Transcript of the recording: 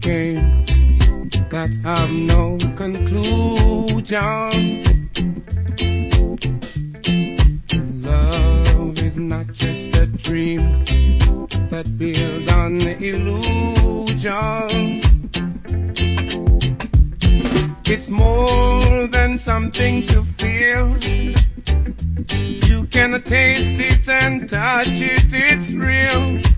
game that have no conclusion. Love is not just a dream that built on illusions. It's more than something to feel. You can taste it and touch it, it's real.